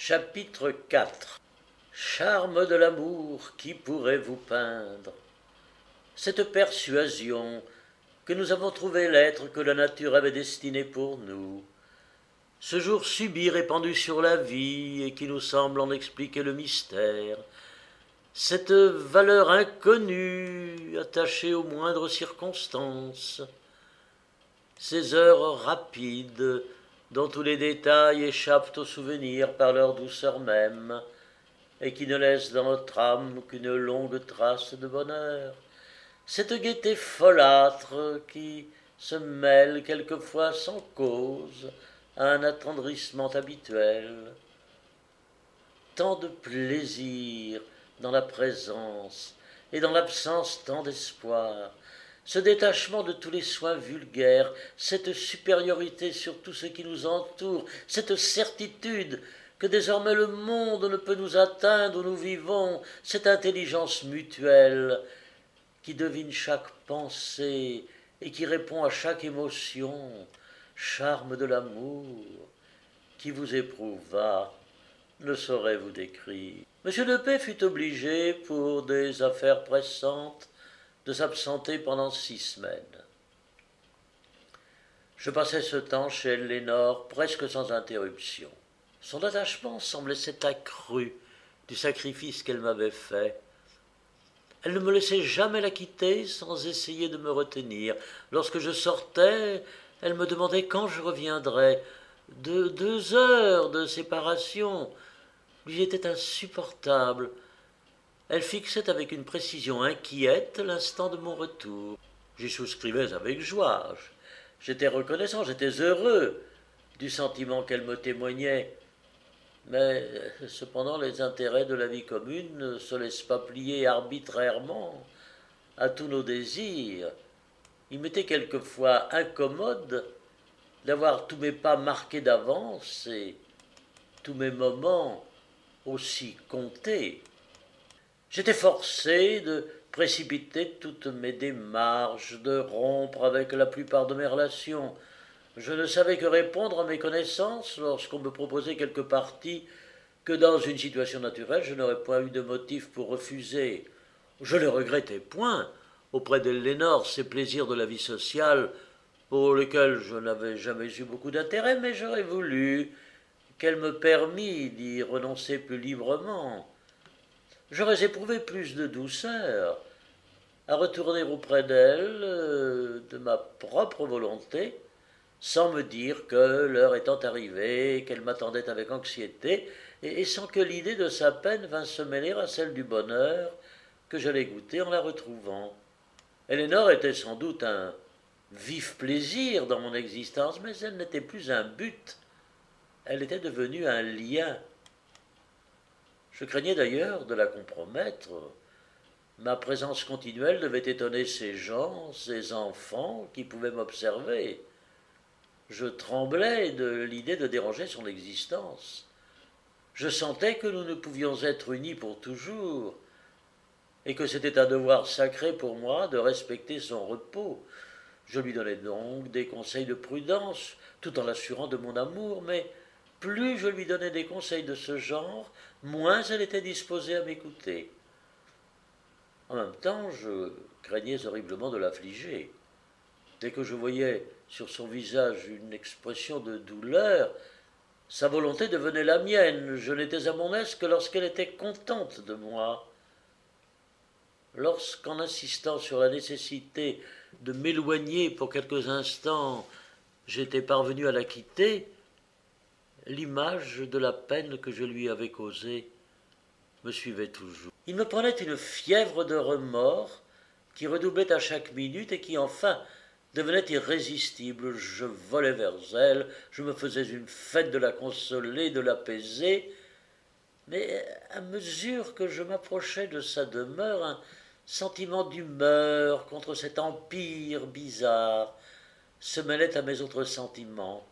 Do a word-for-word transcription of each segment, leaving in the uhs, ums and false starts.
Chapitre quatre. Charme de l'amour, qui pourrait vous peindre cette persuasion que nous avons trouvé l'être que la nature avait destiné pour nous, ce jour subit répandu sur la vie et qui nous semble en expliquer le mystère, cette valeur inconnue attachée aux moindres circonstances, ces heures rapides dont tous les détails échappent au souvenir par leur douceur même et qui ne laissent dans notre âme qu'une longue trace de bonheur, cette gaieté folâtre qui se mêle quelquefois sans cause à un attendrissement habituel. Tant de plaisir dans la présence et dans l'absence tant d'espoir, ce détachement de tous les soins vulgaires, cette supériorité sur tout ce qui nous entoure, cette certitude que désormais le monde ne peut nous atteindre où nous vivons, cette intelligence mutuelle qui devine chaque pensée et qui répond à chaque émotion, charme de l'amour, qui vous éprouva, ne saurais vous décrire. Monsieur de P fut obligé, pour des affaires pressantes, de s'absenter pendant six semaines. Je passais ce temps chez Lénore presque sans interruption. Son attachement semblait s'être accru du sacrifice qu'elle m'avait fait. Elle ne me laissait jamais la quitter sans essayer de me retenir. Lorsque je sortais, elle me demandait quand je reviendrais. De deux heures de séparation lui étaient insupportables. Elle fixait avec une précision inquiète l'instant de mon retour. J'y souscrivais avec joie. J'étais reconnaissant, j'étais heureux du sentiment qu'elle me témoignait. Mais cependant, les intérêts de la vie commune ne se laissent pas plier arbitrairement à tous nos désirs. Il m'était quelquefois incommode d'avoir tous mes pas marqués d'avance et tous mes moments aussi comptés. J'étais forcé de précipiter toutes mes démarches, de rompre avec la plupart de mes relations. Je ne savais que répondre à mes connaissances lorsqu'on me proposait quelque partie que dans une situation naturelle je n'aurais point eu de motif pour refuser. Je ne regrettais point auprès de Lénore ces plaisirs de la vie sociale pour lesquels je n'avais jamais eu beaucoup d'intérêt, mais j'aurais voulu qu'elle me permît d'y renoncer plus librement. J'aurais éprouvé plus de douceur à retourner auprès d'elle euh, de ma propre volonté, sans me dire que l'heure étant arrivée, qu'elle m'attendait avec anxiété, et, et sans que l'idée de sa peine vînt se mêler à celle du bonheur que j'allais goûter en la retrouvant. Éléonore était sans doute un vif plaisir dans mon existence, mais elle n'était plus un but, elle était devenue un lien. Je craignais d'ailleurs de la compromettre. Ma présence continuelle devait étonner ces gens, ces enfants qui pouvaient m'observer. Je tremblais de l'idée de déranger son existence. Je sentais que nous ne pouvions être unis pour toujours, et que c'était un devoir sacré pour moi de respecter son repos. Je lui donnais donc des conseils de prudence, tout en l'assurant de mon amour, mais plus je lui donnais des conseils de ce genre, moins elle était disposée à m'écouter. En même temps, je craignais horriblement de l'affliger. Dès que je voyais sur son visage une expression de douleur, sa volonté devenait la mienne. Je n'étais à mon aise que lorsqu'elle était contente de moi. Lorsqu'en insistant sur la nécessité de m'éloigner pour quelques instants, j'étais parvenu à la quitter, l'image de la peine que je lui avais causée me suivait toujours. Il me prenait une fièvre de remords qui redoublait à chaque minute et qui enfin devenait irrésistible. Je volais vers elle, je me faisais une fête de la consoler, de l'apaiser, mais à mesure que je m'approchais de sa demeure, un sentiment d'humeur contre cet empire bizarre se mêlait à mes autres sentiments.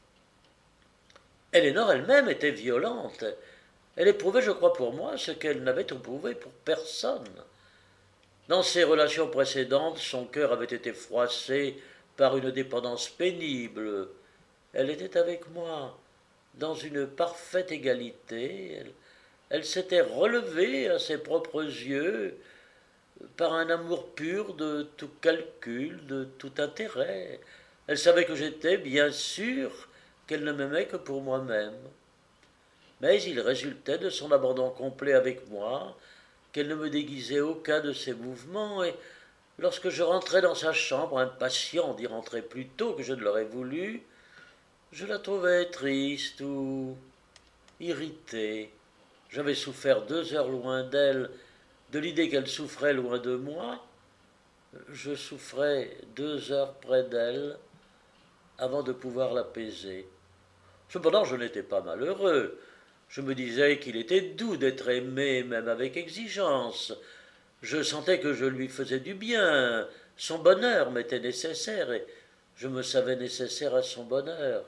Éléonore elle-même était violente. Elle éprouvait, je crois, pour moi ce qu'elle n'avait éprouvé pour personne. Dans ses relations précédentes, son cœur avait été froissé par une dépendance pénible. Elle était avec moi, dans une parfaite égalité. Elle, elle s'était relevée à ses propres yeux par un amour pur de tout calcul, de tout intérêt. Elle savait que j'étais bien sûr qu'elle ne m'aimait que pour moi-même. Mais il résultait de son abandon complet avec moi qu'elle ne me déguisait aucun de ses mouvements, et lorsque je rentrais dans sa chambre, impatient d'y rentrer plus tôt que je ne l'aurais voulu, je la trouvais triste ou irritée. J'avais souffert deux heures loin d'elle, de l'idée qu'elle souffrait loin de moi. Je souffrais deux heures près d'elle avant de pouvoir l'apaiser. Cependant, je n'étais pas malheureux. Je me disais qu'il était doux d'être aimé, même avec exigence. Je sentais que je lui faisais du bien. Son bonheur m'était nécessaire, et je me savais nécessaire à son bonheur.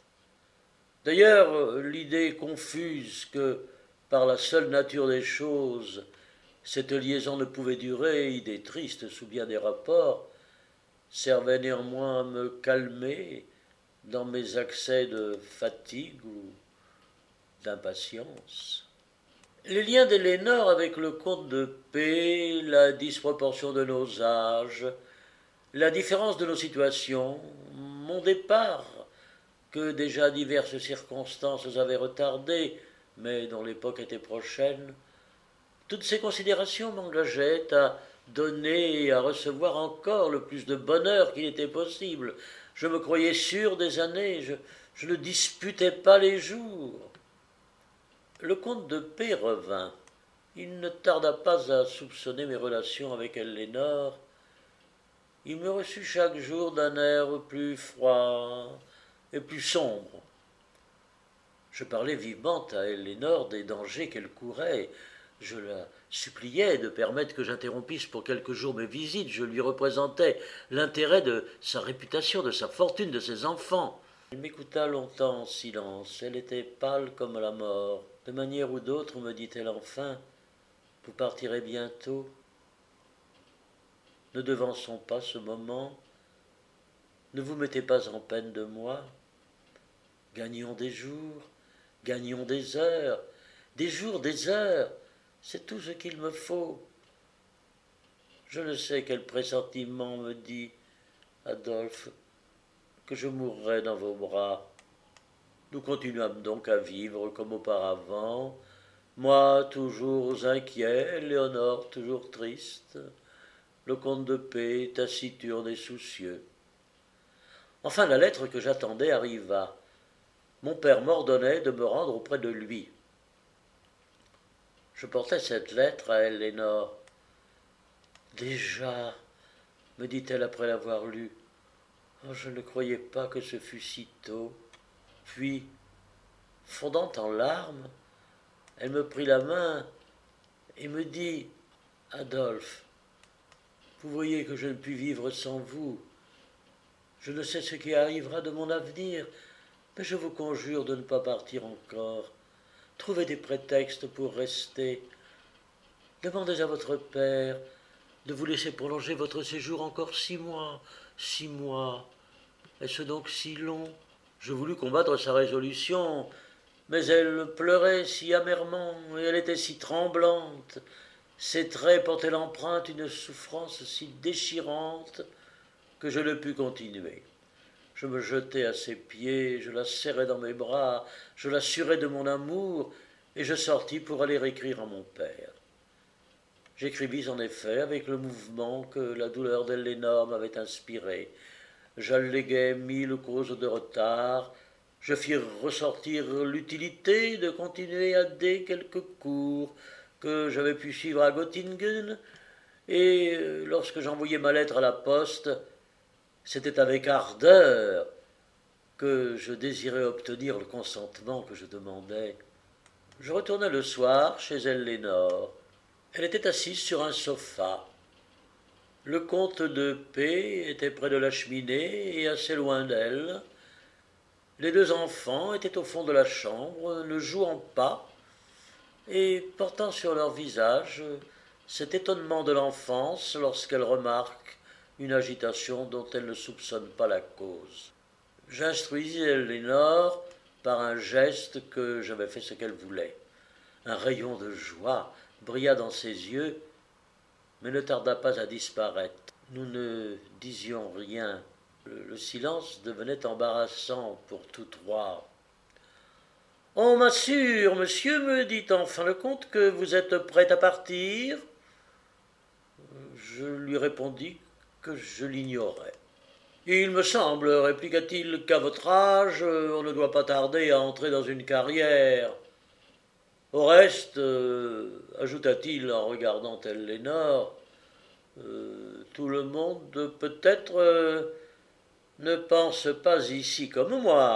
D'ailleurs, l'idée confuse que, par la seule nature des choses, cette liaison ne pouvait durer, idée triste sous bien des rapports, servait néanmoins à me calmer dans mes accès de fatigue ou d'impatience. Les liens d'Elénore avec le comte de P, la disproportion de nos âges, la différence de nos situations, mon départ, que déjà diverses circonstances avaient retardé, mais dont l'époque était prochaine, toutes ces considérations m'engageaient à donner et à recevoir encore le plus de bonheur qu'il était possible. Je me croyais sûr des années, je, je ne disputais pas les jours. Le comte de P revint. Il ne tarda pas à soupçonner mes relations avec Elénore. Il me reçut chaque jour d'un air plus froid et plus sombre. Je parlais vivement à Elénore des dangers qu'elle courait. Je la suppliais de permettre que j'interrompisse pour quelques jours mes visites. Je lui représentais l'intérêt de sa réputation, de sa fortune, de ses enfants. Elle m'écouta longtemps en silence. Elle était pâle comme la mort. De manière ou d'autre, me dit-elle enfin, vous partirez bientôt. Ne devançons pas ce moment. Ne vous mettez pas en peine de moi. Gagnons des jours, gagnons des heures, des jours, des heures. C'est tout ce qu'il me faut. Je ne sais quel pressentiment me dit, Adolphe, que je mourrai dans vos bras. Nous continuâmes donc à vivre comme auparavant, moi toujours inquiet, Léonore toujours triste, le comte de P taciturne et soucieux. Enfin la lettre que j'attendais arriva. Mon père m'ordonnait de me rendre auprès de lui. Je portais cette lettre à Elénore. « Déjà, me dit-elle après l'avoir lue, oh, je ne croyais pas que ce fût si tôt. » Puis, fondant en larmes, elle me prit la main et me dit « Adolphe, vous voyez que je ne puis vivre sans vous. Je ne sais ce qui arrivera de mon avenir, mais je vous conjure de ne pas partir encore. Trouvez des prétextes pour rester. Demandez à votre père de vous laisser prolonger votre séjour encore six mois. Six mois. Est-ce donc si long ? » Je voulus combattre sa résolution, mais elle pleurait si amèrement, et elle était si tremblante. Ses traits portaient l'empreinte d'une souffrance si déchirante que je ne pus continuer. Je me jetai à ses pieds, je la serrai dans mes bras, je l'assurai de mon amour, et je sortis pour aller écrire à mon père. J'écrivis en effet avec le mouvement que la douleur d'Elénore m'avait inspiré. J'alléguai mille causes de retard, je fis ressortir l'utilité de continuer à D quelques cours que j'avais pu suivre à Göttingen, et lorsque j'envoyai ma lettre à la poste, c'était avec ardeur que je désirais obtenir le consentement que je demandais. Je retournai le soir chez Elénore. Elle était assise sur un sofa. Le comte de P était près de la cheminée et assez loin d'elle. Les deux enfants étaient au fond de la chambre, ne jouant pas, et portant sur leur visage cet étonnement de l'enfance lorsqu'elle remarque une agitation dont elle ne soupçonne pas la cause. J'instruisis Elénore par un geste que j'avais fait ce qu'elle voulait. Un rayon de joie brilla dans ses yeux, mais ne tarda pas à disparaître. Nous ne disions rien. Le, le silence devenait embarrassant pour tous trois. « On m'assure, monsieur, me dit enfin le comte, que vous êtes prêt à partir ?» Je lui répondis que je l'ignorais. « Il me semble, répliqua-t-il, qu'à votre âge, on ne doit pas tarder à entrer dans une carrière. Au reste, euh, ajouta-t-il en regardant Ellénore, euh, tout le monde peut-être euh, ne pense pas ici comme moi. »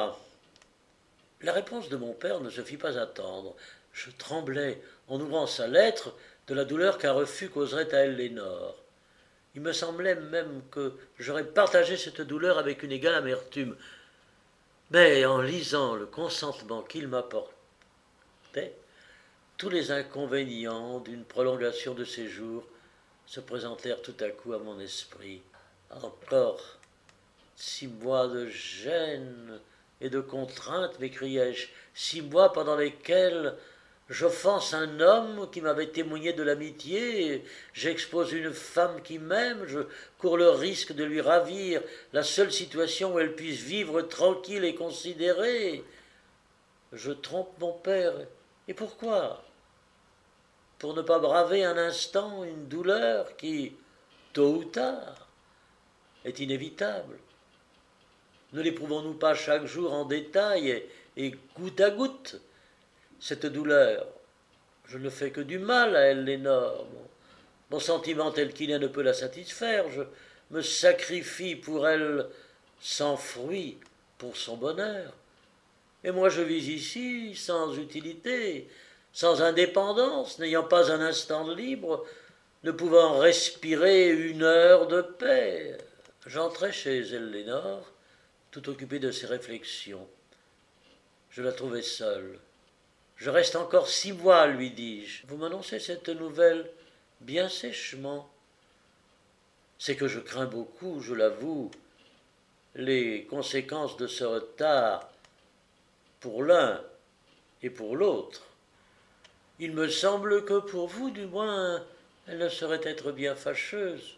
La réponse de mon père ne se fit pas attendre. Je tremblais, en ouvrant sa lettre, de la douleur qu'un refus causerait à Ellénore. Il me semblait même que j'aurais partagé cette douleur avec une égale amertume. Mais en lisant le consentement qu'il m'apportait, tous les inconvénients d'une prolongation de séjour se présentèrent tout à coup à mon esprit. Encore six mois de gêne et de contrainte, m'écriai-je, six mois pendant lesquels j'offense un homme qui m'avait témoigné de l'amitié, j'expose une femme qui m'aime, je cours le risque de lui ravir la seule situation où elle puisse vivre tranquille et considérée. Je trompe mon père. Et pourquoi ? Pour ne pas braver un instant une douleur qui, tôt ou tard, est inévitable. Ne l'éprouvons-nous pas chaque jour en détail et, et goutte à goutte, cette douleur? Je ne fais que du mal à Ellénore. Mon, mon sentiment tel qu'il est ne peut la satisfaire. Je me sacrifie pour elle sans fruit pour son bonheur. Et moi je vis ici sans utilité, sans indépendance, n'ayant pas un instant de libre, ne pouvant respirer une heure de paix. J'entrai chez Ellénore, tout occupé de ses réflexions. Je la trouvai seule. « Je reste encore six mois, lui dis-je. Vous m'annoncez cette nouvelle bien sèchement. C'est que je crains beaucoup, je l'avoue, les conséquences de ce retard pour l'un et pour l'autre. Il me semble que pour vous, du moins, elle ne saurait être bien fâcheuse.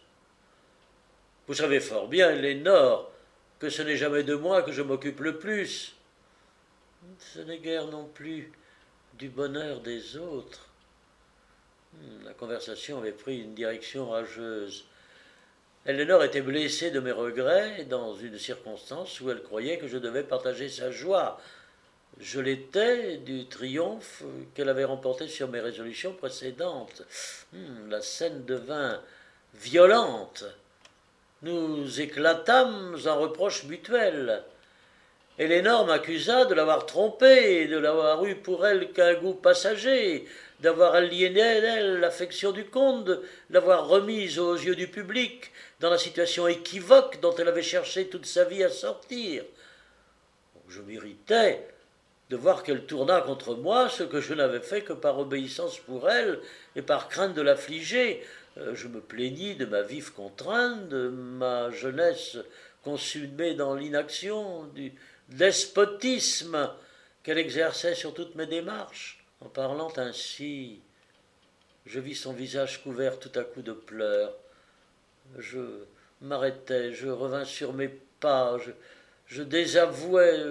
Vous savez fort bien, Ellénore, que ce n'est jamais de moi que je m'occupe le plus. Ce n'est guère non plus du bonheur des autres. » La conversation avait pris une direction rageuse. Ellénore était blessée de mes regrets dans une circonstance où elle croyait que je devais partager sa joie. Je l'étais du triomphe qu'elle avait remporté sur mes résolutions précédentes. Hum, la scène devint violente. Nous éclatâmes en reproches mutuels. Ellénore m'accusa de l'avoir trompée, de l'avoir eu pour elle qu'un goût passager, d'avoir aliéné d'elle l'affection du comte, de l'avoir remise aux yeux du public dans la situation équivoque dont elle avait cherché toute sa vie à sortir. Je m'irritais de voir qu'elle tourna contre moi ce que je n'avais fait que par obéissance pour elle et par crainte de l'affliger. Je me plaignis de ma vive contrainte, de ma jeunesse consumée dans l'inaction, du despotisme qu'elle exerçait sur toutes mes démarches. En parlant ainsi, je vis son visage couvert tout à coup de pleurs. Je m'arrêtai, je revins sur mes pas, je, je désavouai,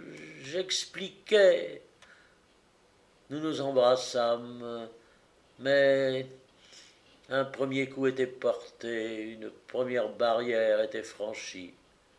j'expliquai. Nous nous embrassâmes, mais un premier coup était porté, une première barrière était franchie.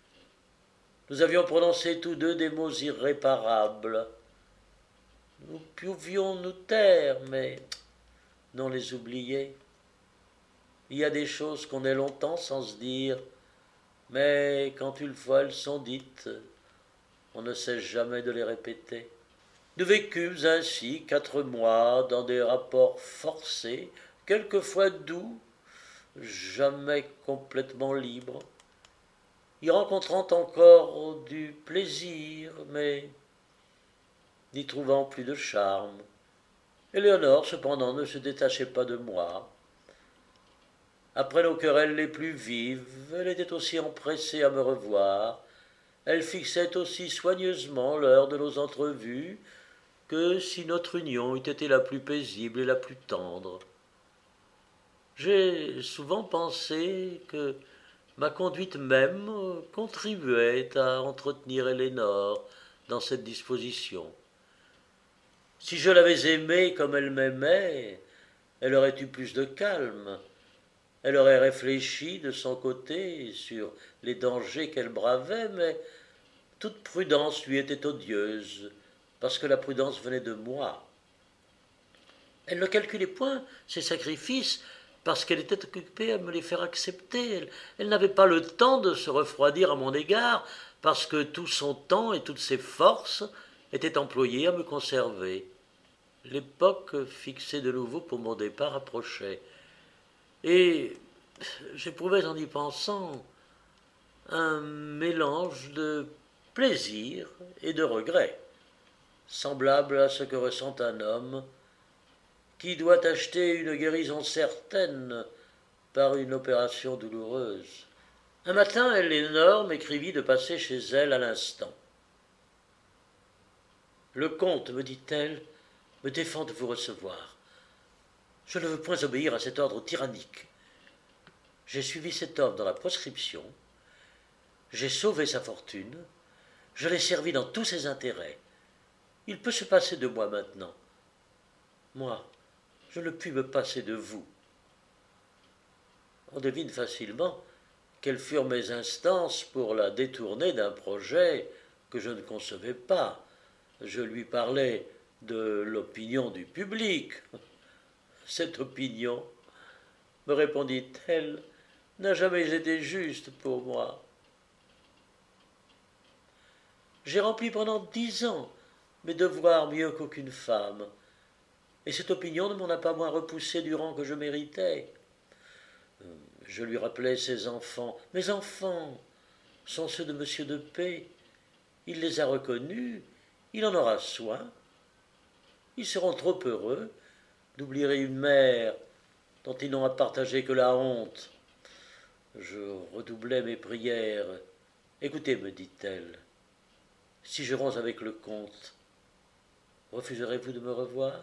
Nous avions prononcé tous deux des mots irréparables. Nous pouvions nous taire, mais non les oublier. Il y a des choses qu'on est longtemps sans se dire, mais quand une fois elles sont dites, on ne cesse jamais de les répéter. Nous vécûmes ainsi quatre mois dans des rapports forcés, quelquefois doux, jamais complètement libres, y rencontrant encore du plaisir, mais n'y trouvant plus de charme. Éléonore, cependant, ne se détachait pas de moi. Après nos querelles les plus vives, elle était aussi empressée à me revoir. Elle fixait aussi soigneusement l'heure de nos entrevues que si notre union eût été la plus paisible et la plus tendre. J'ai souvent pensé que ma conduite même contribuait à entretenir Éléonore dans cette disposition. Si je l'avais aimée comme elle m'aimait, elle aurait eu plus de calme. Elle aurait réfléchi de son côté sur les dangers qu'elle bravait, mais toute prudence lui était odieuse, parce que la prudence venait de moi. Elle ne calculait point ses sacrifices, parce qu'elle était occupée à me les faire accepter. Elle, elle n'avait pas le temps de se refroidir à mon égard, parce que tout son temps et toutes ses forces étaient employés à me conserver. L'époque fixée de nouveau pour mon départ approchait. Et j'éprouvais en y pensant un mélange de plaisir et de regret, semblable à ce que ressent un homme qui doit acheter une guérison certaine par une opération douloureuse. Un matin, Éléonore m'écrivit de passer chez elle à l'instant. « Le comte, me dit-elle, me défend de vous recevoir. Je ne veux point obéir à cet ordre tyrannique. J'ai suivi cet homme dans la proscription, j'ai sauvé sa fortune, je l'ai servi dans tous ses intérêts. Il peut se passer de moi maintenant. Moi, je ne puis me passer de vous. » On devine facilement quelles furent mes instances pour la détourner d'un projet que je ne concevais pas. Je lui parlais de l'opinion du public. Cette opinion, me répondit-elle, n'a jamais été juste pour moi. J'ai rempli pendant dix ans mes devoirs mieux qu'aucune femme, et cette opinion ne m'en a pas moins repoussé du rang que je méritais. Je lui rappelais ses enfants. Mes enfants sont ceux de Monsieur de P. Il les a reconnus, il en aura soin. Ils seront trop heureux d'oublier une mère dont ils n'ont à partager que la honte. Je redoublais mes prières. Écoutez, me dit-elle, si je romps avec le comte, refuserez-vous de me revoir?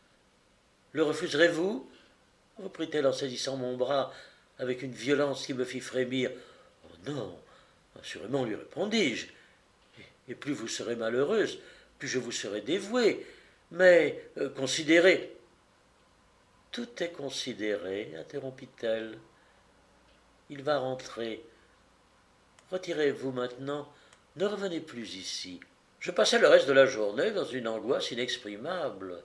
Le refuserez-vous? Reprit-elle en saisissant mon bras avec une violence qui me fit frémir. Oh non, assurément, lui répondis-je. Et plus vous serez malheureuse, plus je vous serai dévoué. Mais euh, considérez. Tout est considéré, interrompit-elle. Il va rentrer. Retirez-vous maintenant, ne revenez plus ici. Je passai le reste de la journée dans une angoisse inexprimable.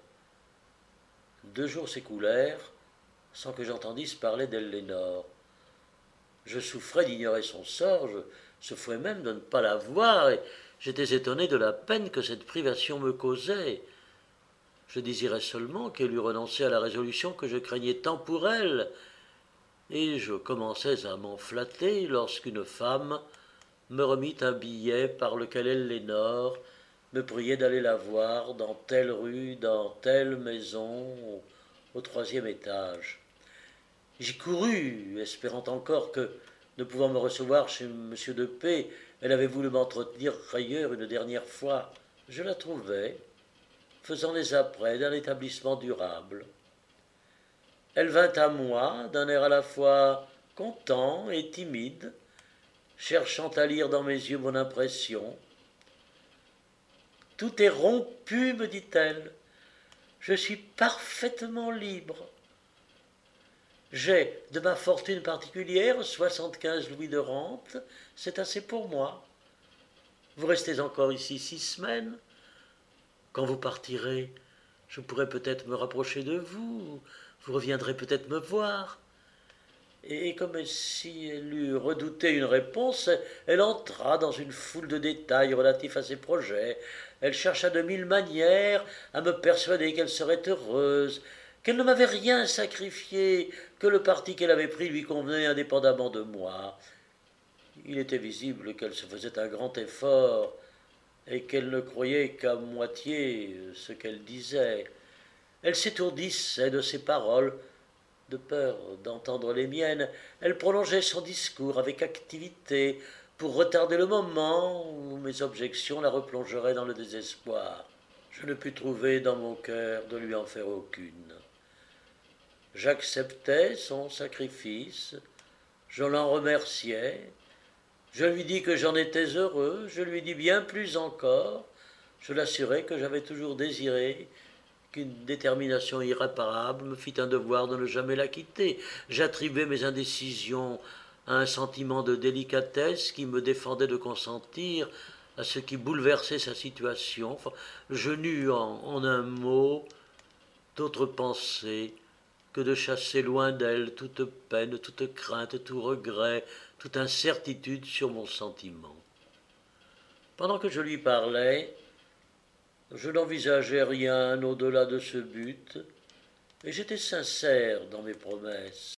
Deux jours s'écoulèrent sans que j'entendisse parler d'Éléonore. Je souffrais d'ignorer son sort, je souffrais même de ne pas la voir, et j'étais étonné de la peine que cette privation me causait. Je désirais seulement qu'elle eût renoncé à la résolution que je craignais tant pour elle, et je commençais à m'en flatter lorsqu'une femme me remit un billet par lequel Éléonore me priait d'aller la voir dans telle rue, dans telle maison, au troisième étage. J'y courus, espérant encore que, ne pouvant me recevoir chez Monsieur de P., elle avait voulu m'entretenir ailleurs une dernière fois. Je la trouvai, faisant les apprêts d'un établissement durable. Elle vint à moi d'un air à la fois content et timide, cherchant à lire dans mes yeux mon impression. « Tout est rompu, me dit-elle. Je suis parfaitement libre. J'ai de ma fortune particulière soixante-quinze louis de rente, c'est assez pour moi. Vous restez encore ici six semaines. Quand vous partirez, je pourrai peut-être me rapprocher de vous, vous reviendrez peut-être me voir. » Et comme si elle eût redouté une réponse, elle entra dans une foule de détails relatifs à ses projets. Elle chercha de mille manières à me persuader qu'elle serait heureuse, qu'elle ne m'avait rien sacrifié, que le parti qu'elle avait pris lui convenait indépendamment de moi. Il était visible qu'elle se faisait un grand effort et qu'elle ne croyait qu'à moitié ce qu'elle disait. Elle s'étourdissait de ses paroles. De peur d'entendre les miennes, elle prolongeait son discours avec activité pour retarder le moment où mes objections la replongeraient dans le désespoir. Je ne pus trouver dans mon cœur de lui en faire aucune. J'acceptais son sacrifice, je l'en remerciais, je lui dis que j'en étais heureux, je lui dis bien plus encore, je l'assurai que j'avais toujours désiré qu'une détermination irréparable me fit un devoir de ne jamais la quitter. J'attribuais mes indécisions à un sentiment de délicatesse qui me défendait de consentir à ce qui bouleversait sa situation. Enfin, je n'eus en, en un mot d'autre pensée que de chasser loin d'elle toute peine, toute crainte, tout regret, toute incertitude sur mon sentiment. Pendant que je lui parlais, je n'envisageais rien au-delà de ce but, et j'étais sincère dans mes promesses.